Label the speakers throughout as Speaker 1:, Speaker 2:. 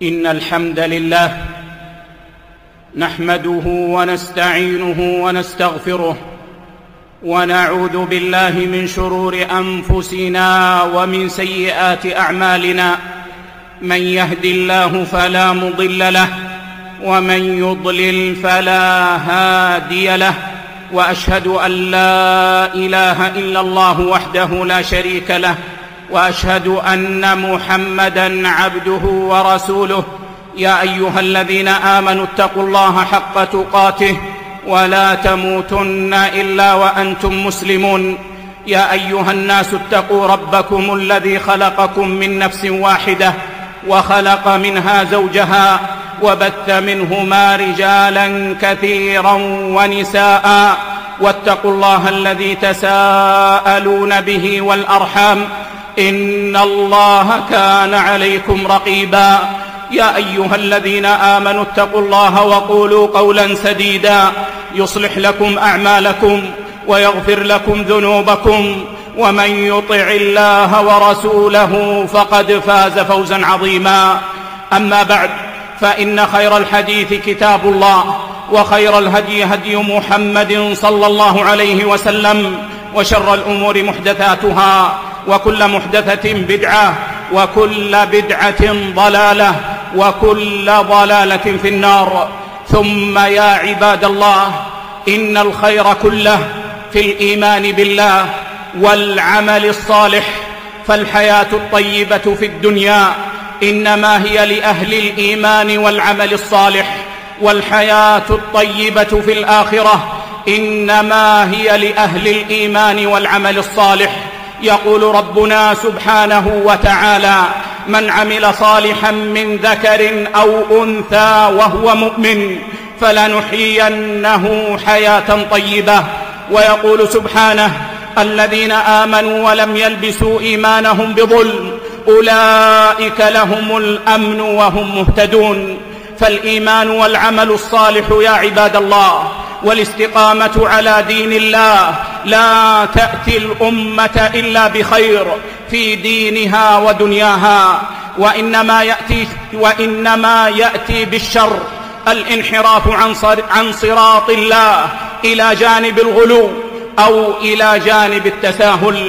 Speaker 1: إن الحمد لله نحمده ونستعينه ونستغفره ونعوذ بالله من شرور أنفسنا ومن سيئات أعمالنا. من يهد الله فلا مضل له ومن يضلل فلا هادي له، وأشهد أن لا إله إلا الله وحده لا شريك له، وأشهد أن محمدًا عبده ورسوله. يا أيها الذين آمنوا اتقوا الله حق تقاته ولا تموتن إلا وأنتم مسلمون. يا أيها الناس اتقوا ربكم الذي خلقكم من نفس واحدة وخلق منها زوجها وبث منهما رجالا كثيرا ونساء، واتقوا الله الذي تساءلون به والأرحام إن الله كان عليكم رقيبا. يا أيها الذين آمنوا اتقوا الله وقولوا قولا سديدا يصلح لكم أعمالكم ويغفر لكم ذنوبكم، ومن يطع الله ورسوله فقد فاز فوزا عظيما. أما بعد، فإن خير الحديث كتاب الله، وخير الهدي هدي محمد صلى الله عليه وسلم، وشر الأمور محدثاتها، وكل محدثة بدعة، وكل بدعة ضلالة، وكل ضلالة في النار. ثم يا عباد الله، إن الخير كله في الإيمان بالله والعمل الصالح، فالحياة الطيبة في الدنيا إنما هي لأهل الإيمان والعمل الصالح، والحياة الطيبة في الآخرة إنما هي لأهل الإيمان والعمل الصالح. يقول ربنا سبحانه وتعالى: من عمل صالحا من ذكر أو أنثى وهو مؤمن فلنحيينه حياة طيبة. ويقول سبحانه: الذين آمنوا ولم يلبسوا إيمانهم بظلم أولئك لهم الأمن وهم مهتدون. فالإيمان والعمل الصالح يا عباد الله والاستقامة على دين الله لا تأتي الأمة إلا بخير في دينها ودنياها، وإنما يأتي بالشر الانحراف عن صراط الله إلى جانب الغلو أو إلى جانب التساهل.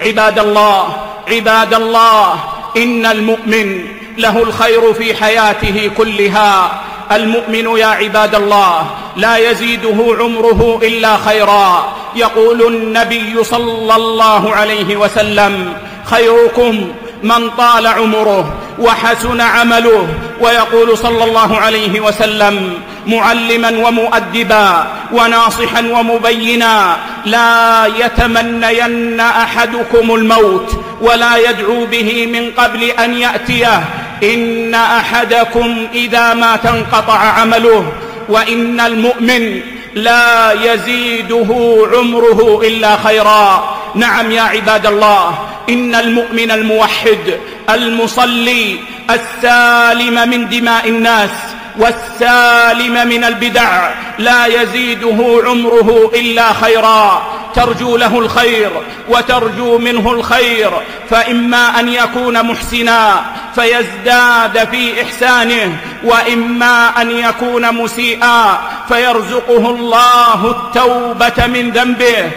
Speaker 1: عباد الله، إن المؤمن له الخير في حياته كلها. المؤمن يا عباد الله لا يزيده عمره إلا خيرا. يقول النبي صلى الله عليه وسلم: خيركم من طال عمره وحسن عمله. ويقول صلى الله عليه وسلم: معلما ومؤدبا وناصحا ومبينا، لا يتمنين أحدكم الموت ولا يدعو به من قبل أن يأتيه، إن أحدكم إذا مات انقطع عمله. وإن المؤمن لا يزيده عمره إلا خيرا. نعم يا عباد الله، إن المؤمن الموحد المصلي السالم من دماء الناس والسالم من البدع لا يزيده عمره إلا خيرا. ترجو له الخير وترجو منه الخير، فإما أن يكون محسنا فيزداد في إحسانه، وإما أن يكون مسيئا فيرزقه الله التوبة من ذنبه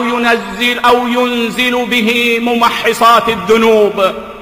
Speaker 1: أو ينزل به ممحصات الذنوب.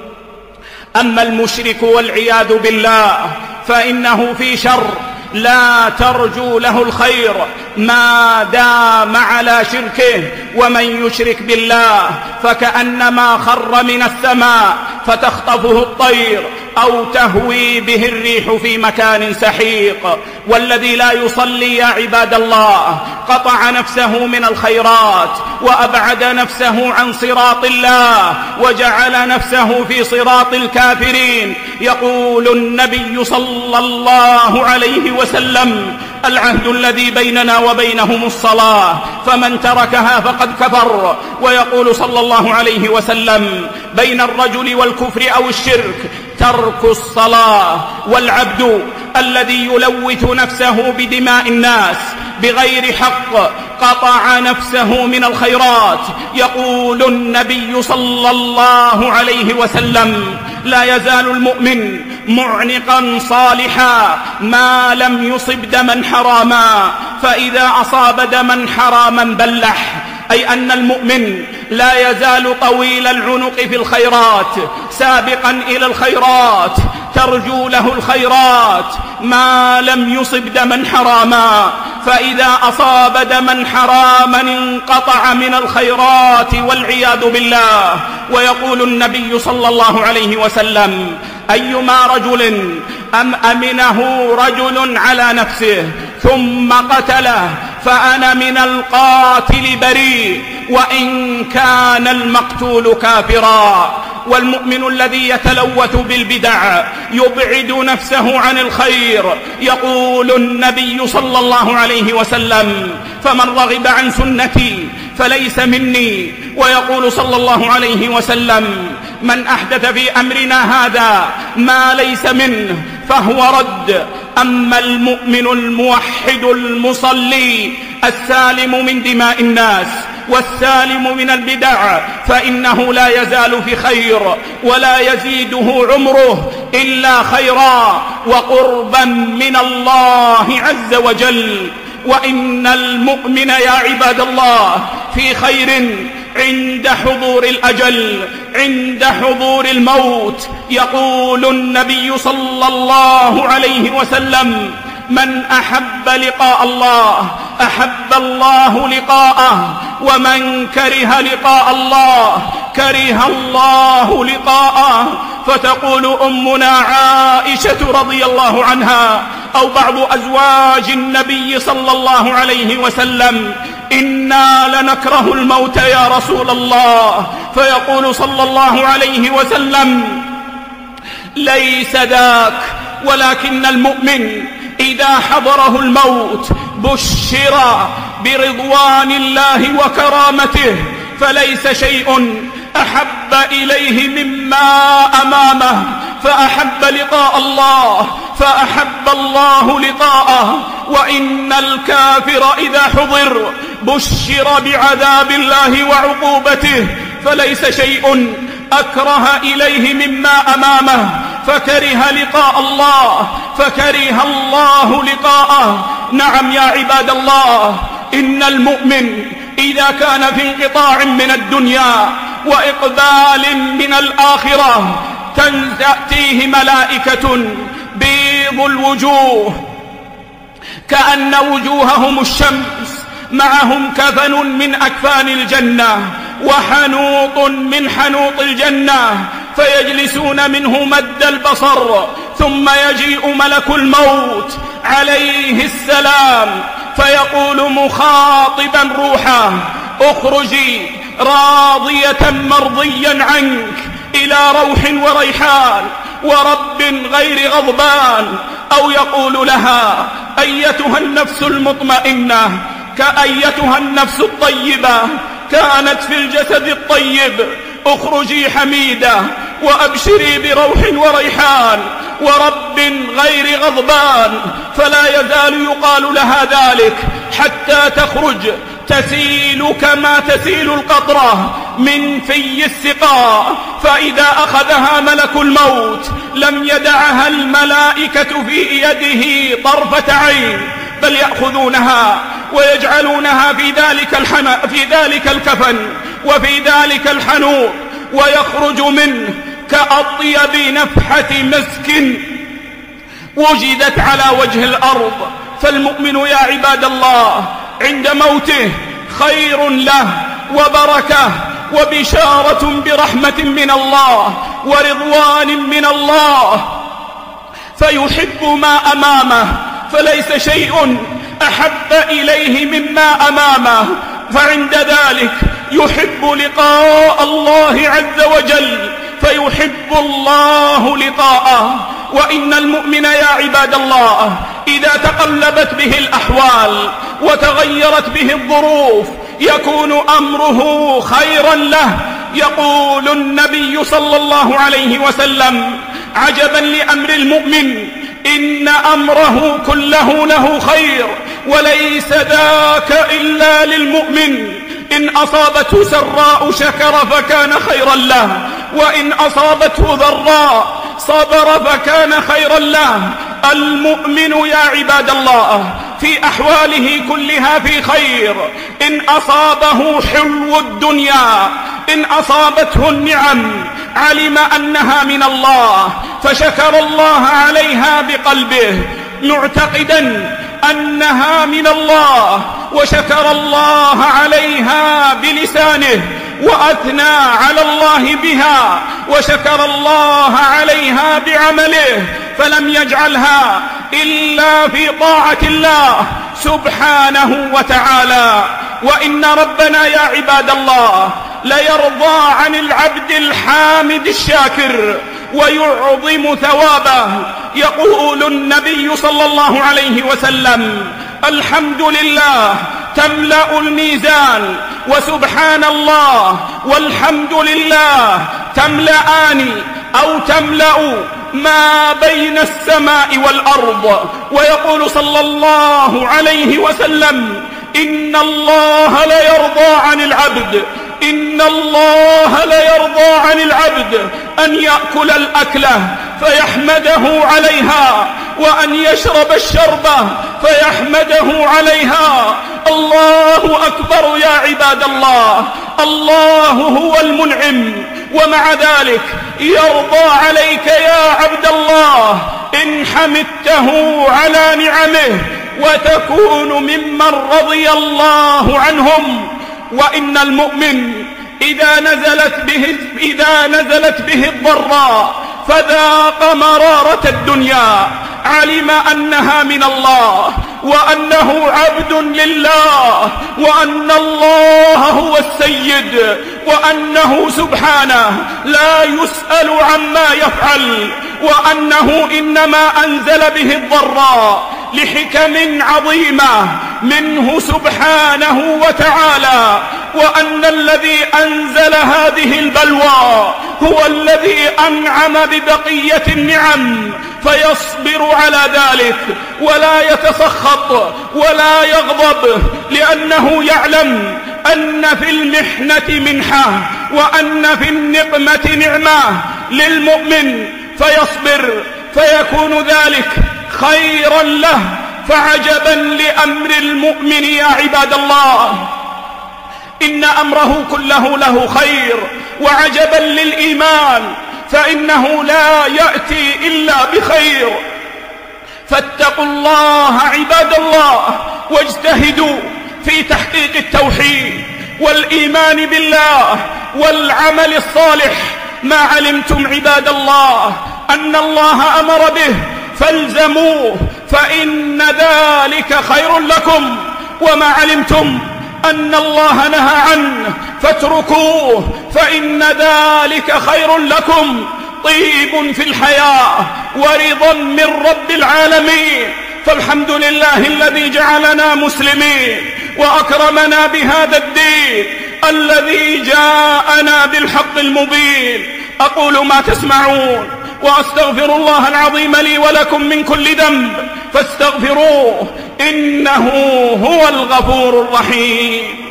Speaker 1: أما المشرك والعياذ بالله فإنه في شر، لا ترجو له الخير ما دام على شركه. ومن يشرك بالله فكأنما خر من السماء فتخطفه الطير أو تهوي به الريح في مكان سحيق. والذي لا يصلي يا عباد الله قطع نفسه من الخيرات وأبعد نفسه عن صراط الله وجعل نفسه في صراط الكافرين. يقول النبي صلى الله عليه وسلم: العهد الذي بيننا وبينهم الصلاة، فمن تركها فقد كفر. ويقول صلى الله عليه وسلم: بين الرجل والكفر أو الشرك ترك الصلاة. والعبد الذي يلوث نفسه بدماء الناس بغير حق قطع نفسه من الخيرات. يقول النبي صلى الله عليه وسلم: لا يزال المؤمن معنقا صالحا ما لم يصب دما حراما، فإذا أصاب دما حراما بلح، أي أن المؤمن لا يزال طويل العنق في الخيرات، سابقا إلى الخيرات، ترجو له الخيرات ما لم يصب دما حراما، فإذا أصاب دما حراما انقطع من الخيرات والعياذ بالله. ويقول النبي صلى الله عليه وسلم: أيما رجل أمنه رجل على نفسه ثم قتله فأنا من القاتل بريء وإن كان المقتول كافرا. والمؤمن الذي يتلوث بالبدع يبعد نفسه عن الخير. يقول النبي صلى الله عليه وسلم: فمن رغب عن سنتي فليس مني. ويقول صلى الله عليه وسلم: من أحدث في أمرنا هذا ما ليس منه فهو رد. أما المؤمن الموحد المصلي السالم من دماء الناس والسالم من البدع فإنه لا يزال في خير ولا يزيده عمره إلا خيرا وقربا من الله عز وجل. وإن المؤمن يا عباد الله في خير عند حضور الأجل، عند حضور الموت. يقول النبي صلى الله عليه وسلم: من أحب لقاء الله أحب الله لقاءه، ومن كره لقاء الله كره الله لقاءه. فتقول أمنا عائشة رضي الله عنها أو بعض أزواج النبي صلى الله عليه وسلم: إنا لنكره الموت يا رسول الله. فيقول صلى الله عليه وسلم: ليس ذاك، ولكن المؤمن إذا حضره الموت بشر برضوان الله وكرامته، فليس شيء أحب إليه مما أمامه، فأحب لقاء الله فأحب الله لقاءه. وإن الكافر إذا حضر بشر بعذاب الله وعقوبته، فليس شيء أكره إليه مما أمامه، فكره لقاء الله فكره الله لقاءه. نعم يا عباد الله، إن المؤمن إذا كان في انقطاع من الدنيا وإقبال من الآخرة تأتيه ملائكة بيض الوجوه كأن وجوههم الشمس، معهم كفن من أكفان الجنة وحنوط من حنوط الجنة، فيجلسون منه مد البصر، ثم يجيء ملك الموت عليه السلام فيقول مخاطبا روحه: اخرجي راضية مرضيا عنك إلى روح وريحان ورب غير غضبان. أو يقول لها: أيتها النفس المطمئنة، كأيتها النفس الطيبة كانت في الجسد الطيب، اخرجي حميدة وأبشري بروح وريحان ورب غير غضبان. فلا يزال يقال لها ذلك حتى تخرج تسيل كما تسيل القطرة من في السقاء، فإذا أخذها ملك الموت لم يدعها الملائكة في يده طرفة عين، بل يأخذونها ويجعلونها في ذلك الكفن وفي ذلك الحنوط، ويخرج منه كأطيب نفحة مسك وجدت على وجه الأرض. فالمؤمن يا عباد الله عند موته خير له وبركة وبشارة برحمة من الله ورضوان من الله، فيحب ما أمامه، فليس شيء أحب إليه مما أمامه، فعند ذلك يحب لقاء الله عز وجل، فيحب الله لقاءه. وإن المؤمن يا عباد الله إذا تقلبت به الأحوال وتغيرت به الظروف يكون أمره خيرا له. يقول النبي صلى الله عليه وسلم: عجبا لأمر المؤمن، إن أمره كله له خير، وليس ذاك إلا للمؤمن. إن أصابته سراء شكر فكان خيرا له، وإن أصابته ضراء صبر فكان خيرا له. المؤمن يا عباد الله في أحواله كلها في خير. إن أصابه حلو الدنيا، إن أصابته النعم، علم أنها من الله فشكر الله عليها بقلبه معتقدا أنها من الله، وشكر الله عليها بلسانه وأثنى على الله بها، وشكر الله عليها بعمله، فلم يجعلها إلا في طاعة الله سبحانه وتعالى. وإن ربنا يا عباد الله ليرضى عن العبد الحامد الشاكر ويعظم ثوابه. يقول النبي صلى الله عليه وسلم: الحمد لله تملأ الميزان، وسبحان الله والحمد لله تملأان أو تملأ ما بين السماء والأرض. ويقول صلى الله عليه وسلم: إن الله ليرضى عن العبد، إن الله ليرضى عن العبد أن يأكل الأكلة فيحمده عليها، وأن يشرب الشربة فيحمده عليها. الله أكبر يا عباد الله، الله هو المنعم، ومع ذلك يرضى عليك يا عبد الله إن حمدته على نعمه، وتكون ممن رضي الله عنهم. وإن المؤمن إذا نزلت به الضراء فذاق مرارة الدنيا، علم أنها من الله، وأنه عبد لله، وأن الله هو السيد، وأنه سبحانه لا يسأل عما يفعل، وأنه إنما أنزل به الضراء لحكم عظيمة منه سبحانه وتعالى، وأن الذي أنزل هذه البلوى هو الذي أنعم ببقية النعم، فيصبر على ذلك ولا يتسخط ولا يغضب، لأنه يعلم أن في المحنة منحة، وأن في النقمة نعمة للمؤمن، فيصبر فيكون ذلك خيرا له. فعجبا لأمر المؤمن يا عباد الله، إن أمره كله له خير. وعجبا للإيمان، فإنه لا يأتي إلا بخير. فاتقوا الله عباد الله، واجتهدوا في تحقيق التوحيد والإيمان بالله والعمل الصالح. ما علمتم عباد الله أن الله أمر به فالزموه، فإن ذلك خير لكم، وما علمتم أن الله نهى عنه فاتركوه، فإن ذلك خير لكم. طيب في الحياة ورضا من رب العالمين. فالحمد لله الذي جعلنا مسلمين وأكرمنا بهذا الدين الذي جاءنا بالحق المبين. أقول ما تسمعون، وأستغفر الله العظيم لي ولكم من كل ذنب، فاستغفروه إنه هو الغفور الرحيم.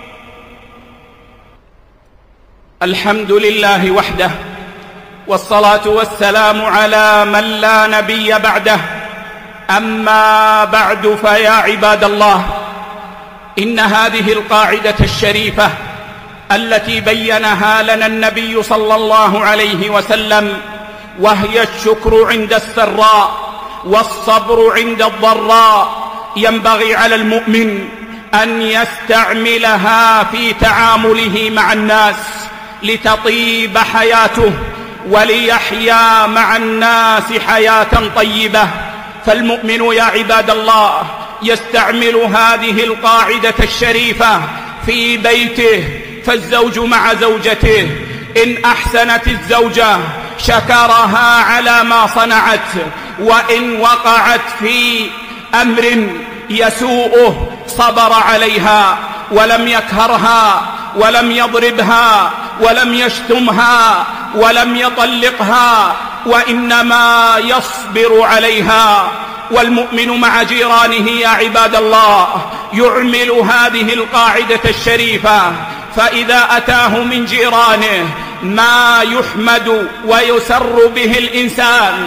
Speaker 1: الحمد لله وحده، والصلاة والسلام على من لا نبي بعده. أما بعد، فيا عباد الله، إن هذه القاعدة الشريفة التي بينها لنا النبي صلى الله عليه وسلم، وهي الشكر عند السراء والصبر عند الضراء، ينبغي على المؤمن أن يستعملها في تعامله مع الناس لتطيب حياته وليحيا مع الناس حياة طيبة. فالمؤمن يا عباد الله يستعمل هذه القاعدة الشريفة في بيته، فالزوج مع زوجته إن أحسنت الزوجة شكرها على ما صنعت، وإن وقعت في أمر يسوءه صبر عليها ولم يكهرها ولم يضربها ولم يشتمها ولم يطلقها، وإنما يصبر عليها. والمؤمن مع جيرانه يا عباد الله يعمل هذه القاعدة الشريفة، فإذا أتاه من جيرانه ما يحمد ويسر به الإنسان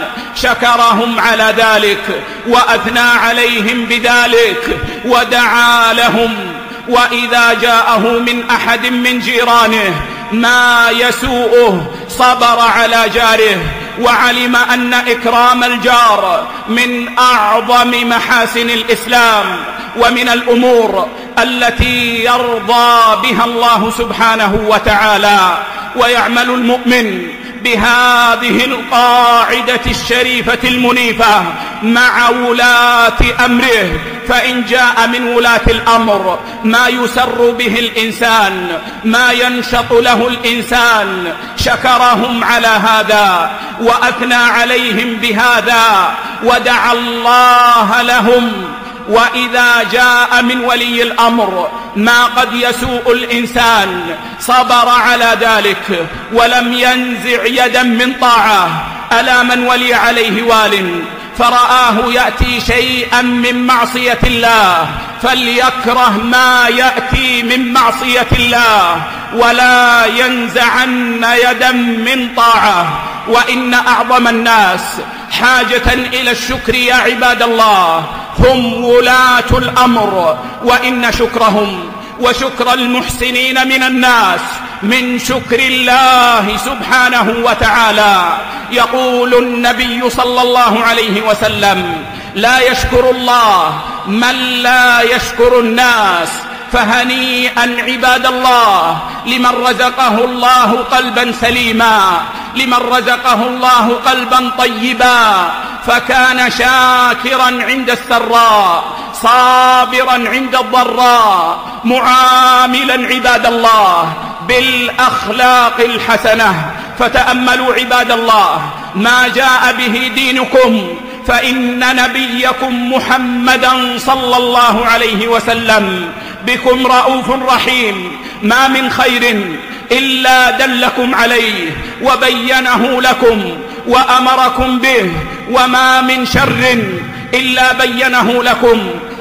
Speaker 1: شكرهم على ذلك وأثنى عليهم بذلك ودعا لهم. وإذا جاءه من أحد من جيرانه ما يسوءه صبر على جاره، وعلم أن إكرام الجار من أعظم محاسن الإسلام ومن الأمور التي يرضى بها الله سبحانه وتعالى. ويعمل المؤمن بهذه القاعدة الشريفة المنيفة مع ولاة أمره، فإن جاء من ولاة الأمر ما يسر به الإنسان، ما ينشط له الإنسان، شكرهم على هذا وأثنى عليهم بهذا ودعا الله لهم. وإذا جاء من ولي الأمر ما قد يسوء الإنسان صبر على ذلك ولم ينزع يدا من طاعة. ألا من ولي عليه وال فرآه يأتي شيئا من معصية الله فليكره ما يأتي من معصية الله ولا ينزعن يدا من طاعة. وإن أعظم الناس حاجة إلى الشكر يا عباد الله هم ولاة الأمر، وإن شكرهم وشكر المحسنين من الناس من شكر الله سبحانه وتعالى. يقول النبي صلى الله عليه وسلم: لا يشكر الله من لا يشكر الناس. فهنيئا عباد الله لمن رزقه الله قلبا سليما، لمن رزقه الله قلبا طيبا، فكان شاكرا عند السراء، صابرا عند الضراء، معاملا عباد الله بالأخلاق الحسنة. فتأملوا عباد الله ما جاء به دينكم، فإن نبيكم محمدا صلى الله عليه وسلم بكم رؤوف رحيم، ما من خير إلا دلكم عليه وبينه لكم وأمركم به، وما من شر إلا بينه لكم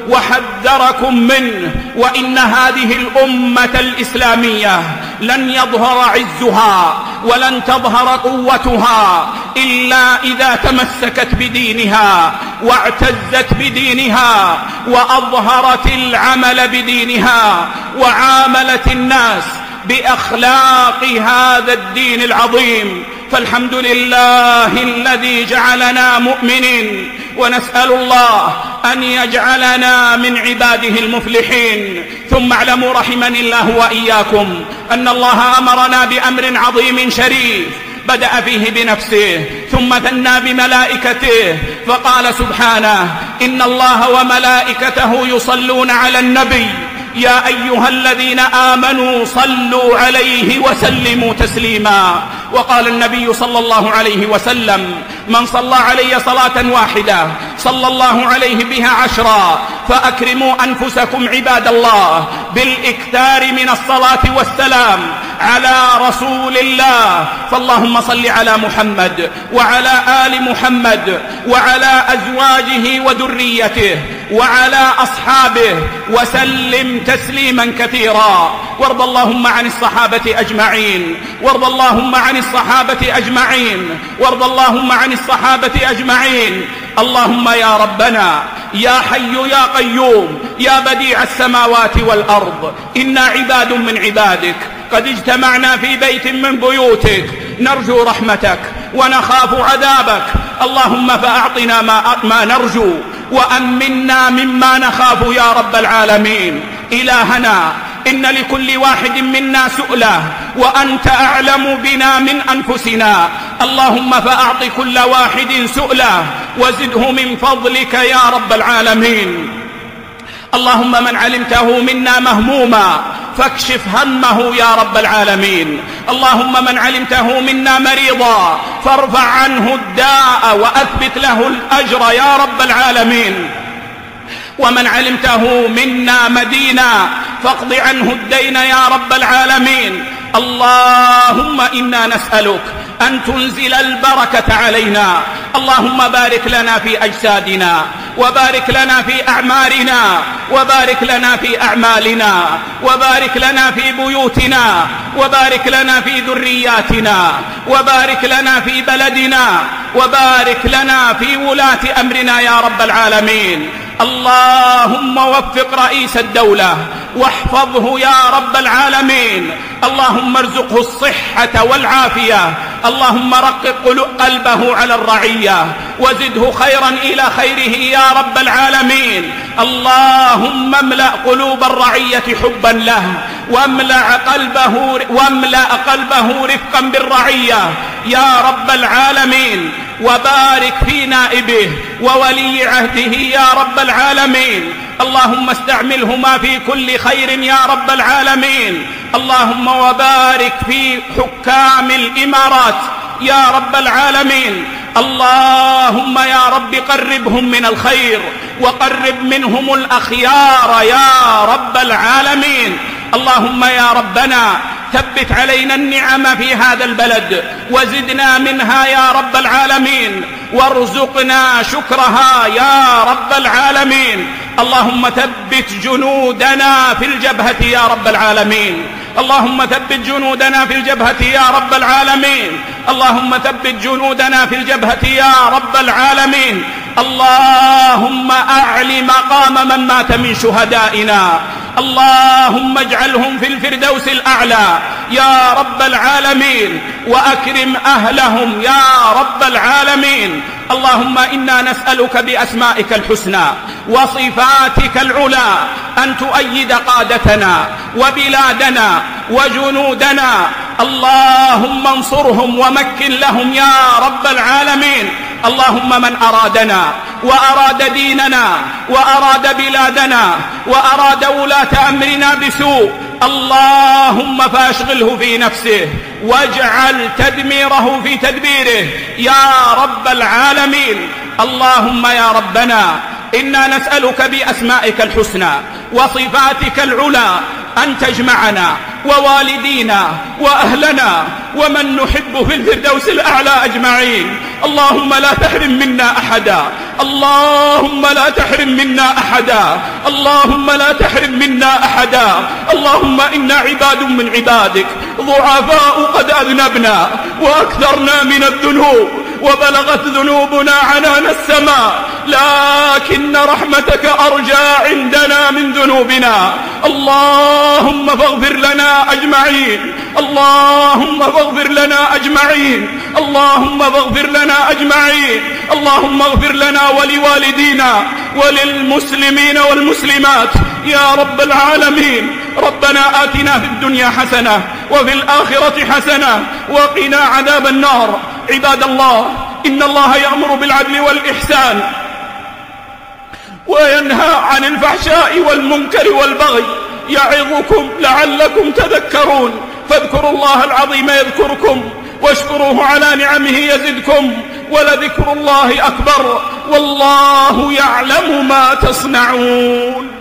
Speaker 1: وحذركم منه. وإن هذه الأمة الإسلامية لن يظهر عزها ولن تظهر قوتها إلا إذا تمسكت بدينها واعتزت بدينها وأظهرت العمل بدينها وعاملت الناس بأخلاق هذا الدين العظيم. فالحمد لله الذي جعلنا مؤمنين، ونسأل الله أن يجعلنا من عباده المفلحين. ثم اعلموا رحمني الله وإياكم أن الله أمرنا بأمر عظيم شريف بدأ فيه بنفسه ثم ثنى بملائكته، فقال سبحانه: إن الله وملائكته يصلون على النبي يا أيها الذين آمنوا صلوا عليه وسلموا تسليما. وقال النبي صلى الله عليه وسلم: من صلى علي صلاة واحدة صلى الله عليه بها 10. فأكرموا أنفسكم عباد الله بالإكثار من الصلاة والسلام على رسول الله. فاللهم صل على محمد وعلى آل محمد وعلى أزواجه وذريته وعلى أصحابه وسلم تسليما كثيرا. وارض اللهم عن الصحابة أجمعين، وارض اللهم عن الصحابة أجمعين، وارض اللهم عن الصحابة أجمعين. اللهم يا ربنا يا حي يا قيوم يا بديع السماوات والأرض، إنا عباد من عبادك قد اجتمعنا في بيت من بيوتك نرجو رحمتك ونخاف عذابك. اللهم فأعطنا ما نرجو وأمنا مما نخاف يا رب العالمين. إلهنا إن لكل واحد منا سؤله وأنت أعلم بنا من أنفسنا، اللهم فأعط كل واحد سؤله وزده من فضلك يا رب العالمين. اللهم من علمته منا مهموما فاكشف همه يا رب العالمين. اللهم من علمته منا مريضا فارفع عنه الداء وأثبت له الأجر يا رب العالمين. ومن علمته منا مدينا فاقض عنه الدين يا رب العالمين. اللهم إنا نسألك أن تنزل البركة علينا. اللهم بارك لنا في أجسادنا، وبارك لنا في أعمارنا، وبارك لنا في أعمالنا، وبارك لنا في بيوتنا، وبارك لنا في ذرياتنا، وبارك لنا في بلدنا، وبارك لنا في ولاة أمرنا يا رب العالمين. اللهم وفق رئيس الدولة واحفظه يا رب العالمين. اللهم ارزقه الصحة والعافية. اللهم رقق قلبه على الرعية وزده خيرا إلى خيره يا رب العالمين. اللهم املأ قلوب الرعية حبا له، واملأ قلبه رفقا بالرعية يا رب العالمين. وبارك في نائبه وولي عهده يا رب العالمين. اللهم استعملهما في كل خير يا رب العالمين. اللهم وبارك في حكام الإمارات يا رب العالمين. اللهم يا رب قربهم من الخير وقرب منهم الأخيار يا رب العالمين. اللهم يا ربنا ثبت علينا النعم في هذا البلد وزدنا منها يا رب العالمين، وارزقنا شكرها يا رب العالمين. اللهم ثبت جنودنا في الجبهة يا رب العالمين. اللهم ثبت جنودنا في الجبهة يا رب العالمين. اللهم ثبت جنودنا في الجبهة يا رب العالمين. اللهم أعل مقام من مات من شهدائنا. اللهم اجعلهم في الفردوس الأعلى يا رب العالمين، وأكرم أهلهم يا رب العالمين. اللهم إنا نسألك بأسمائك الحسنى وصفاتك العلى أن تؤيد قادتنا وبلادنا وجنودنا. اللهم انصرهم ومكن لهم يا رب العالمين. اللهم من أرادنا وأراد ديننا وأراد بلادنا وأراد ولاة أمرنا بسوء، اللهم فاشغله في نفسه واجعل تدميره في تدبيره يا رب العالمين. اللهم يا ربنا إنا نسألك بأسمائك الحسنى وصفاتك العلى أن تجمعنا ووالدينا وأهلنا ومن نحب في الفردوس الأعلى أجمعين. اللهم لا تحرم منا أحدا. اللهم لا تحرم منا أحدا. اللهم لا تحرم منا أحدا. اللهم إنا عباد من عبادك ضعفاء قد أذنبنا وأكثرنا من الذنوب وبلغت ذنوبنا عنان السماء، لكن رحمتك أرجى عندنا من ذنوبنا. اللهم فاغفر لنا أجمعين. اللهم فاغفر لنا أجمعين. اللهم فاغفر لنا أجمعين. اللهم اغفر لنا ولوالدينا وللمسلمين والمسلمات يا رب العالمين. ربنا آتنا في الدنيا حسنة وفي الآخرة حسنة وقنا عذاب النار. عباد الله، إن الله يأمر بالعدل والإحسان وينهى عن الفحشاء والمنكر والبغي، يعظكم لعلكم تذكرون. فاذكروا الله العظيم يذكركم واشكروه على نعمه يزدكم، ولذكر الله أكبر، والله يعلم ما تصنعون.